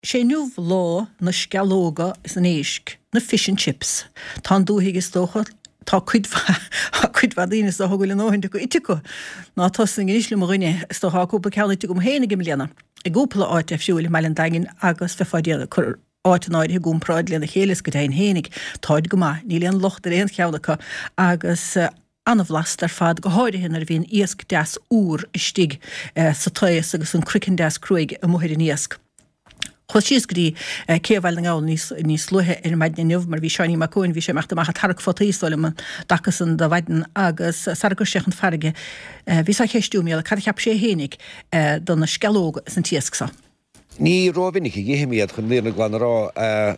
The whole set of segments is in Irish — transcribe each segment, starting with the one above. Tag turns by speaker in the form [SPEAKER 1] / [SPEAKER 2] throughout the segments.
[SPEAKER 1] sé nuh lá na scalóga is an éisc na fish and chips. Tá dúhigus dócha tá chuid díine a thuúil nóhainte go itico ná tosan isle marine is táúpa ceannaí gom héna gimléana. I gúpla áit fiúil meilin dagin agus feáide chur áitnáid gún práid leanna chélas go daon hénig táid go má ní leon locht ar éon cheannacha agus anmhlas ar fad go háirithe ar bhíon íasc deas úr istig sa táas agus an cricin deas cruig a muhidir níasc. Chos síos goí céhhail an gáil níos luthe ar maid na nuh mar bhí seáinní macóin bhí sé meachta maicha tarach fotaíáil man dachas an do bhaiden agus sargursteach an farige bhí sa cheistúmial cad cheap sé hénig don na scalóga san tíascsa.
[SPEAKER 2] Ní róvinnig i géimiad chun léna glanará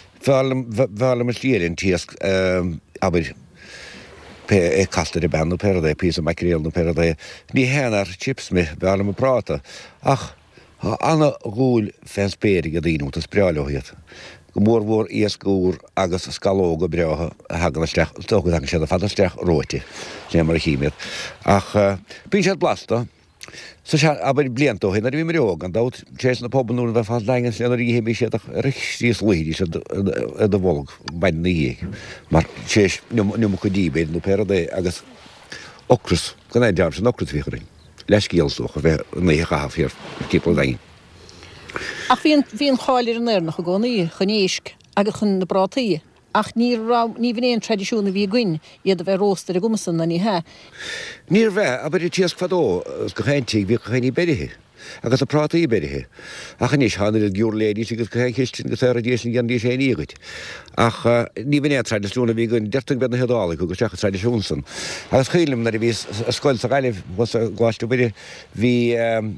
[SPEAKER 2] bhela mar slíirinn tíasc aber castar i benn perda pí a macréal na perda. Ní hénar chips me bhela mar práta ach anna gúil fenspérig a dínú a spreáileohiad. Go mór bhór íascúr agus scalóga breatha hagan steach tógad an sé a fadasteach róite sé mar a chiimiad. Ach bí sé blasta so sé aber bliantóhin ar bhí mar ógan dát sé na pobanúna bheith fá legan sé ar hébí sé richtíí slíí a do bhg bain na dhéig. Mar sé nu chu díbéid nó perda agus ocras gan é dear san ocras bhícharing. Leis gíalsúch a bheith naícha hafíar cípla dain.
[SPEAKER 1] Ach bhíon cháilir an airnach a gcónaí chunéisc agus chun na brátaí. Ach ní bhíon éon tradiisiúna bhí gcuin iad a bheith róstar a gumasan na ní he.
[SPEAKER 2] Níor bheith a bud tíos fadó go chaintíigh bhí go chaoí berithe agus a prátaí berithe. Ach níos hána a gúr lédí agus go chistin go ar dé sin gandí sé ígad. Ach ní bhíon tradiisiúna bhí gon deirtang bed na hedála go teach tradiisiúnsan. Agus chuilm na bhí a scoil sa gaiileh was a gláiste bide hí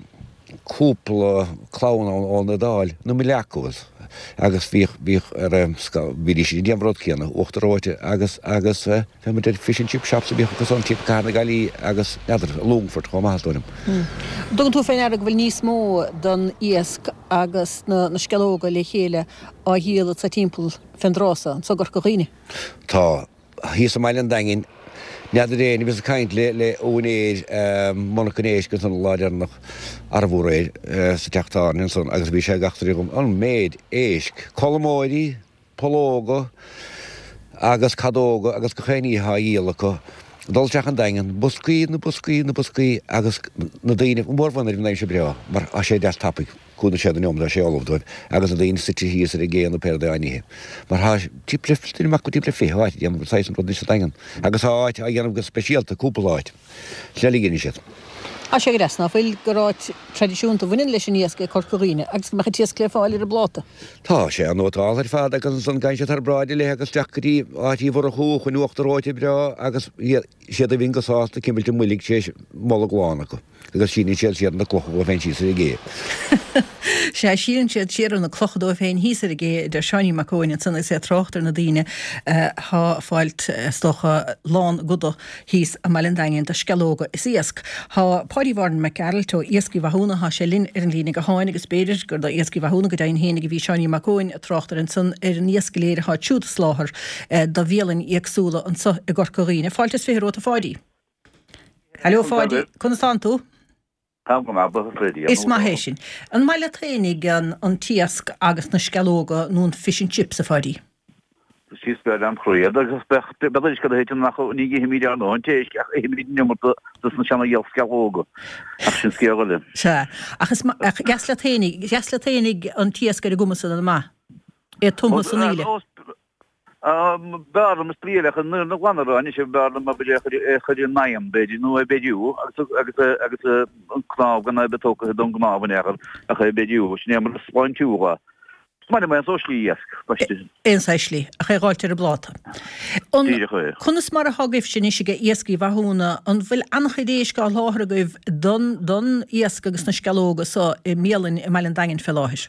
[SPEAKER 2] cúpla clán ó na dáil nó mi leacúil. Agus bhí bhí sí deamród chéanna ochtaráite agus fe fish and chip shops a bhí go an chip carna galí agus neidir Longford chomáúm.
[SPEAKER 1] Dogan tú féin ar bhfuil níos mó don íasc agus na scalóga le chéile á híal sa timppla fendrása an sogar go riine.
[SPEAKER 2] Tá hí sa maiile an dagin neidir réana bhís a caiint le ónéid monacanéis go san láidirnach arbhúréid sa teachtáin son agus bhí sé gachtarí gom an méid éisc colmóidí, pológa agus cadóga agus go chéine há díalacha dul teach an dagan buscaí na agus na daine mórhanir bhna sé breá mar a sé deas tapig cúna sé an neomda sé olbhdóid agus a daon sití híos ar a géan na perda ainithe. Mar há típliftíine mac go típla féáid dhéanam 6 rodí sa dagan. Agus áit a dhéanam go speisialta cúpaláid. Sé ligin sé.
[SPEAKER 1] A sé resna bhfuil goráid tradiisiúnta bhain leis an íasca corcoíine agus mecha tíos cléfáil ar a bláta.
[SPEAKER 2] Tá sé an nótáil ar fád agus san gaiise tar braide le agus teachtaí átí bhar a chuú chuin uachtaráite breá agus siad a bhín gosásta cimbilte mulig sé molla glánacha. Agus síní sé siad na clocha go féin síos a gé.
[SPEAKER 1] sé síann siad siar na clochadó féin híos a gé de seáinní macóin sanna sé trochttar na daine há fáilt stocha lán godo híos a meilindagin de scalóga is íasc. Há páiríhharn me Geraltó íasci bhúna há sé linn ar an lína go háinnig agus beidir gur íasci bhúna go daon hénig bhí seáinní macóin a trochttar an san ar an níosca léir há túúd sláthir do bhélann íagsúla an sa i gorcoíine. Fáiltas féróta fáidí. Haló fáidí, chun tú? Is má hééis sin. An meile trénig an tíasc agus na scalóga nún fish and chips a fáidí.
[SPEAKER 3] Sí be am chréad agus beidir go héitir nach ní himí an tééis himí nemata na sena dhéal scalóga ach sin scéile.
[SPEAKER 1] Se agus gasla ténig an tíasc ar a gumasan an má. É Thomas san íle.
[SPEAKER 3] Bearlam stríach an na glanarráin sé bearlam a chuidir naim beidir nó a beidirú agus an knáb gan betócha don gnában eair a chu beidirú snémar sláintúra. Mar me so slíiasc.
[SPEAKER 1] Éonsáislí a chuáiltear a bláta. Chunas mar a thugah sin is go íascaí bhúna an bhfuil anchaidéis gá láthra goibh don íasc agus na scalóga sa i mélann i meilin dagin fel láthis.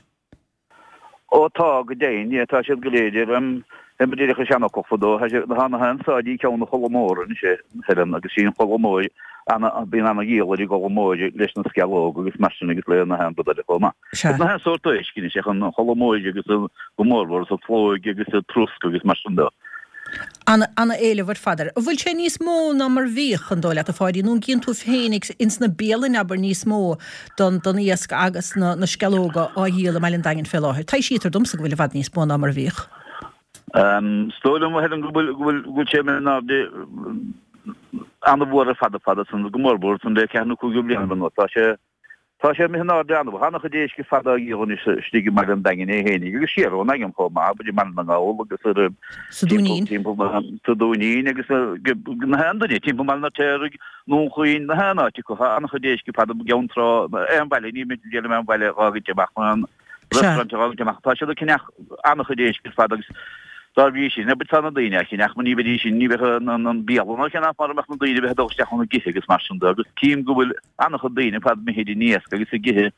[SPEAKER 3] Ó tá go déin, tá siad go léidir bedéidir chu seanna cofadó, hána hansáidí ceanna cholamór in sé hean agus sin cholamóid bíon anna díalaí cholamóid leis na scalóga agus marsin agus le na hen badidir chuma. Na hen sóirta iscinine sé an cholamóid agus go mórhór sa flóig agus a trúsca agus marsin dó.
[SPEAKER 1] Anna éile bhar fadar. Bhfuil sé níos mó ná mar bhíoch an dóile a fáidí nún ginn tú fénig ins na bélan aber níos mó don íasca agus na scalóga á díal meilin dagin fé láthir. Tá sítar dumsa go bhfuil fad níos mó ná mar bhíoch.
[SPEAKER 3] Stóilm he an go sé ná de an bhór fada san gomórbúr san de ceanú chu blian ban Tá sé mé ná deanú hána chu dééis go fada íhonna stíigi mar an dagin é hénig, agus séar ó agam chomá, bud man na gáil agus Sadúnín agus na hendaní timp mal na teig nó chuoin na henáti go anna chu dééis go fada geanrá an bailile ní mit déile an bailile ágateach restaurantteach tá sé cinech anna chu dééis go fada agus Dar bhí sin na betanna daine cinach man ní bhí sin ní an bíalna cena mar meach na daine bheit dosteach na gihe agus mar sin agus cím go bhfuil annach chu daine pad mé héidir níos agus gihe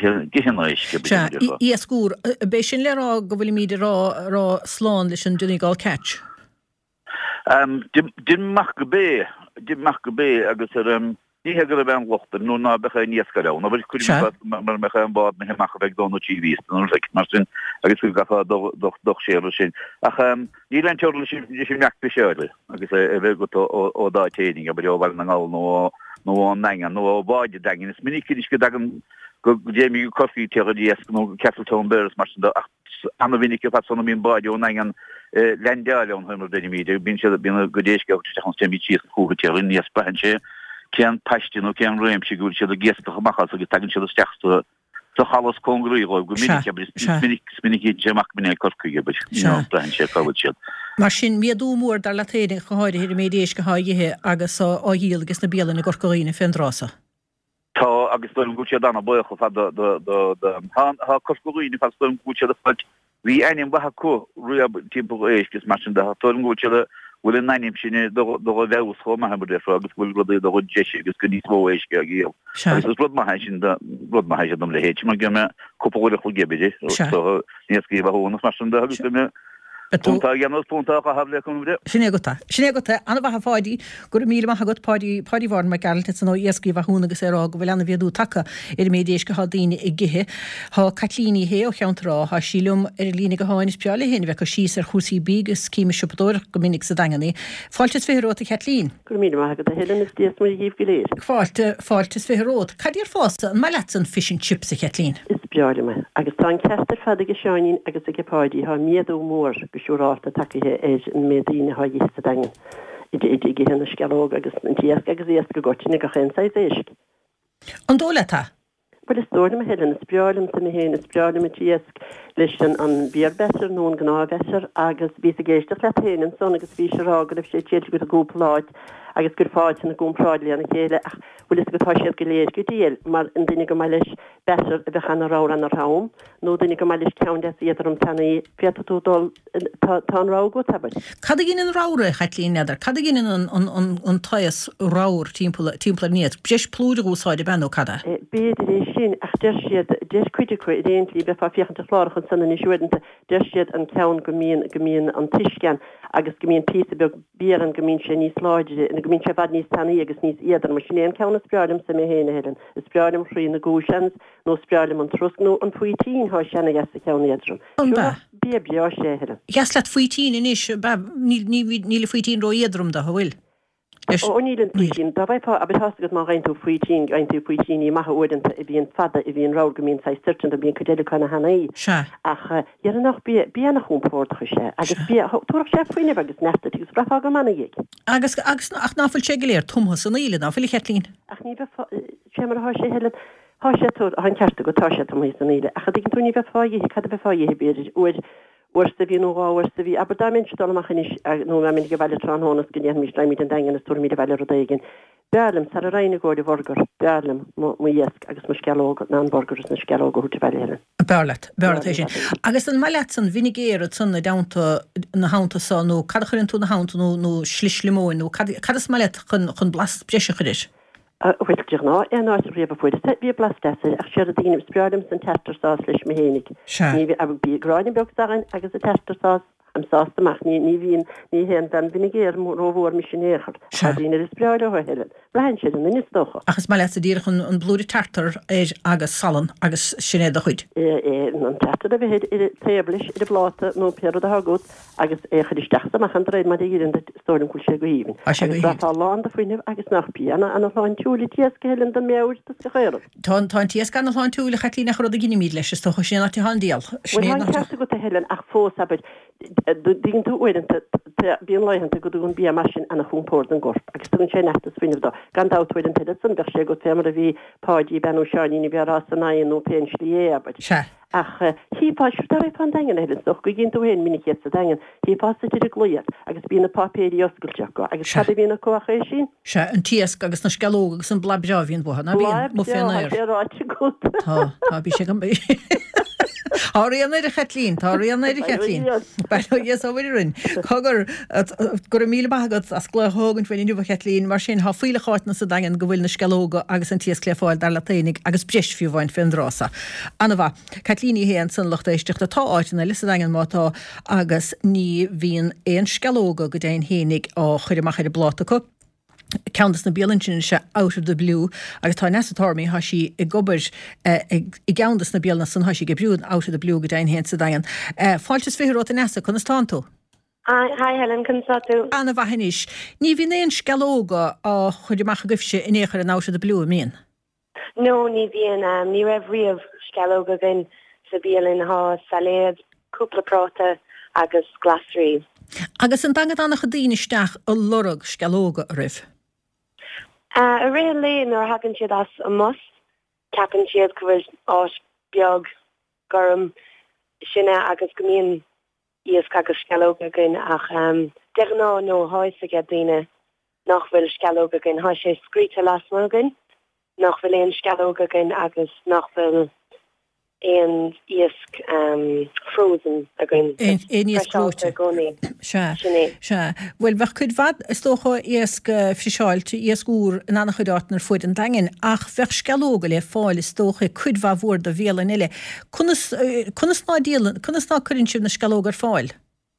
[SPEAKER 1] Íascúr bé sin lerá go bhfuil míidir rá sláán leis an dunig gáil catch.
[SPEAKER 3] Dimach go bé agus ní he go ben lochtta nó ná becha níos go na bhfuil chu mar mecha an bád me heach bheith don TV mar sin agus go gafa doch sé sin ach ní len te sin meach beseile agus bheith go ó dá téing a bud óhil na gáil nó an negan nó báide dagin is minic go dagan go déimi coffee teradíes nó Castleton Bears mar anna vinnig pat son min báide ó negan lendeáile an hummer denimi bin se bin godéis go stemmi tí chuúterin níos behan sé cean peistin ó cean réim si gúil se a gesta machchas agus tagin se steachú so chalas congraí go minnig séach min corcuige be brein sé fáil.
[SPEAKER 1] Mar sin miadú mór dar letéing choáide hir médéis go háigethe agus á híal agus na bélan na gorcoíine fendrása.
[SPEAKER 3] Tá agus sto gúte danna bucho fa ha corcoíine fa sto gúte fat hí einim batha có ruúab timp éisgus mar de to gúte bhfuil naim sinne do bheús cho ha agus bhfuil rud do deisi agus go níos móéisce a géal. Agus rud mai sin rud mai dom le héit mar gemme copúir chu gebide níoscí bhna mar de agus me punta a hafle chunre.
[SPEAKER 1] Sinné gota anna bha fáidí gur mí go pádíhhar me galte san éascí bhúna agus érá go bhfuil anna bhéadú take médéis go hádíine i githe há catlíní hé ó cheantrá há sílumm lína go háin speála hen bheith go síos chusí bígus cíime siúpadóir go minic sa danganí. Fáiltas féróta Catlín.
[SPEAKER 4] Gur mí go helan is díos mar híh goléir.
[SPEAKER 1] Fáiltas férót. Cadíar fásta an mai an fish and chips a Catlín.
[SPEAKER 4] Is beáime agus tá cetar fada go seáin agus a gepáidí há miadú mór Súráta takethe an médíine ha dhísta dain. Idir gihanna scalóga agus an tíasca agus éas go gotíine go chénsa éisic.
[SPEAKER 1] An dólata?
[SPEAKER 4] Bud is tóirna helan is breálim sa héin is breálim a tíasc leis an bíar beir nó an gná beir agus bí a géiste le héanaan son agus bhí se rágad sé tíil go a gúpláid agus gur fáid na gúnráidlí anna chéile ach bhfuil is gotá siad go léir go díal mar an duine go mai leis beir a bheitchanna rá an rám nó duine go mai leis cean de iadidir an tannaí fiatúdul tá rá go tabbaid.
[SPEAKER 1] Cad gin an ráre Catlín neidir, cad gin an taas ráir timpplair níiad, breis plúide úsáide benú cada?
[SPEAKER 4] Béidir é sin ach deir siad deis cuiide chu réontlí be fá fiochananta chláir chun sanna ní siúdanta deir siad an ceann go míon an tuiscean agus go míon pí be bíar an gomín sé níos láide na gomín se bhd níos tannaí agus níos iadidir mar sin éon ceanna spreálim sa mé héna hean. Is spreálim chrí na gúisans nó spreálim an trosc nó an fuitín há sena gas a ceanna iadidir. Bí beá sé hean.
[SPEAKER 1] Gas leat fuitín inis níle fuitín ro iadirum da bhfuil.
[SPEAKER 4] Onílen fuitín, da bhaipá a betásagad má reintú fuitín eintú fuitíní maithe uaireanta i bhíon fada i bhíon rá gomín sa stirtan a bhíon codéile chuna hanaí. Ach dhear nach bíanach húnpórtacha sé, agus túach sé faoine agus nesta agus brathá go manna dhéic.
[SPEAKER 1] Agus ach náfuil sé go léir tumthas an íle ná fuil Catlín.
[SPEAKER 4] Ach ní sé mar há sé heile há sé tú an ceasta go tá sé tam an íle. Ach dtí túní bheith fáí cad bheith fáí beidir Orsta bhí nó orsta bhí aber da min stolamachchanis nó min go bhile tránónas go dhéan mís daimid an dagan túir míad bhile rodéigen. Bearlam sa a reinine góir bhorgur, bearlam mu dhéasc agus mar scealóga ná an borgus na scealóga húte bhile.
[SPEAKER 1] Bearlat sin. Agus an maiile san vinigéad sanna daanta na hánta sa nó cadchar an tú na hánta nó slislimóin nó cadas maiile chun blas breise chuidir.
[SPEAKER 4] Bhuiiltir ná áit riamh fuide bhí blasteasa ach siad a dtíanamh spreálim san testartás leis mé hénig. Ní a bí gráin beag dagan agus a testartás am sástaach ní hín ní hen an vinnigéir róhór missionéchar dín is breile ho helen. Brein sé an istócha.
[SPEAKER 1] Agus me le a ddíach an blúdi tartar agus salan agus sinnéad a chuid.
[SPEAKER 4] An tatar a bheit téblis i bláta nó pead a hagut agus chuisteachta a an réid mar írin stom chuil sé go hín. Tá lá a foioineh agus nach piana an láin túúla tíasca helen den méir go chéir.
[SPEAKER 1] Tá tías gan láin túúla chatí nach rud a gine mí leis tó sin tí handíal.
[SPEAKER 4] go helen ach fós a dín tú uanta bíon leihananta go dún bí mar sin anna chumpór an gort, agus tún sé netas finneh da. Gan dáfuid an Peterson be sé go témara a bhí pádí benú seánína bhar as na nó pein slí abad. Ach hípá siútar pan dagen helen soch go ginn tú hen minic a dagen, hípá idir glóiad agus bína papéí oscailteach go, agus cad bhína coach é sin?
[SPEAKER 1] Se an tías agus na scalóga agus an blabreáhíon bu na bhíon fénair. Tá bí sé an bé. Áíanna a chatlín, táíanna a chatlín. Yes áhaidirrin. Cogur gur míle bagad as gluthógann féinniu chatlín mar sin há fuile cháitna sa dagen go bhfuil na scalóga agus an tíos cléfáil dar laténig agus breis fiú bhain fin rása. Anna bha, chatlíní héan san lochta éisteach tá áitina lisa dagen mátá agus ní bhíon éon scalóga go déon hénig á chuidirach idir bláta co. Countess na Bielinsin se out of the blue agus tá nesatarmi ha si I gobar I gaundas na Bielna san ha si gebrúd out of the blue go dain hen sa dagan. Fáiltes fihirró in nesa kunnas tántó?
[SPEAKER 5] Hi Helen, consatu.
[SPEAKER 1] Anna vahinis. Ní bhí éon scalóga á chuidirach gifse in échar an out of the blue mean?
[SPEAKER 5] No, ní bhíon ní raibh riamh scalóga gin sa Bielin ha saléad cúpla práta agus glasrí.
[SPEAKER 1] Agus an dangad anna chodíinisteach a lorug scalóga a rih?
[SPEAKER 5] A ré léon ar hagann siad as a mus, capan siad go bhfuil áis beag gurm sinne agus gomíon íosc agus scalóga gin ach deagná nó háise a daine nach bhfuil scalóga gin há sé scríte lasmó gin, nach bhfuil éon scalóga gin agus nach bhfuil éon íosc frozen a gin.
[SPEAKER 1] Éon íosc clúte. Se. Well, bheith chud bhd is tócha íosc frisáilte íosc úr in anna chudáitnar fuid an dagen ach bheith scalóga le fáil is tócha chud bheith bhór a bhélan ile. Cunas ná díalan, cunas ná chuinn siad na scalógar fáil?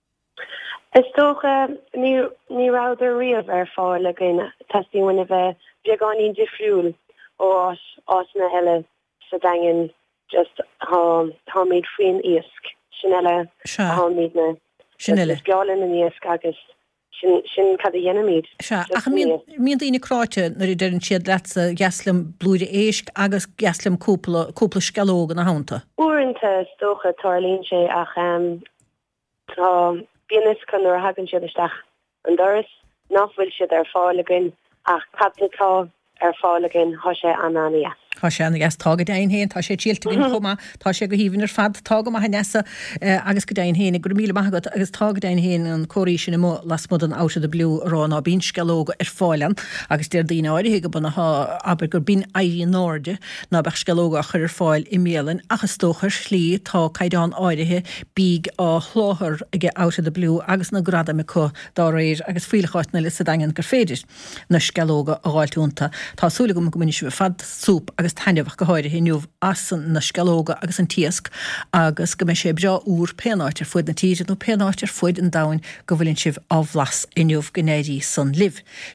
[SPEAKER 5] Is tócha ní ráidir riamh ar fáil a gin tasíhaine bheith beagáín difriúil ó ás na heile sa dagen just há méid faoin íosc sinile há méid na sinile beálan an íosc agus sin cad a dhéanaid.
[SPEAKER 1] Ach míon daoine cráite nar idir an siad lesa gaslam blúide éisc agus gaslam cúpla scalóga na hánta.
[SPEAKER 5] Uanta tócha tarlíonn sé ach tá bíanas chun ar hagann siad isteach an doras nachhfuil siad ar fáilagin ach cadtá ar fáilagin há sé anáías.
[SPEAKER 1] Tá sé anna gas tágad ein héin, tá sé tíalta gin chuma, tá sé go híhann ar fad tága mai nesa agus go dain héna gur míle maigad agus tágad ein héin an choirí sin mó las mud an out of the blue rá ná bín scalóga ar fáilan agus déir daoine áirithe go buna aber gur bín aíon náde ná beh scalóga chur ar fáil I mélan agus tóchar slí tá caiidán áirithe bíg á chlóthir ige out of the blue agus na grada me có dá réir agus fuileáitna le sa dagan gur féidir na scalóga a gáiltúnta. Tá súla go go muisi fad súb agus tanneamh go háir hinniuh asan na scalóga agus an tíasc agus go me sé bra úr peanáitir fuid na tíide nó peanáitir fuid an dain go bhfuilinn sibh á bhlas inniuh gnéirí san liv.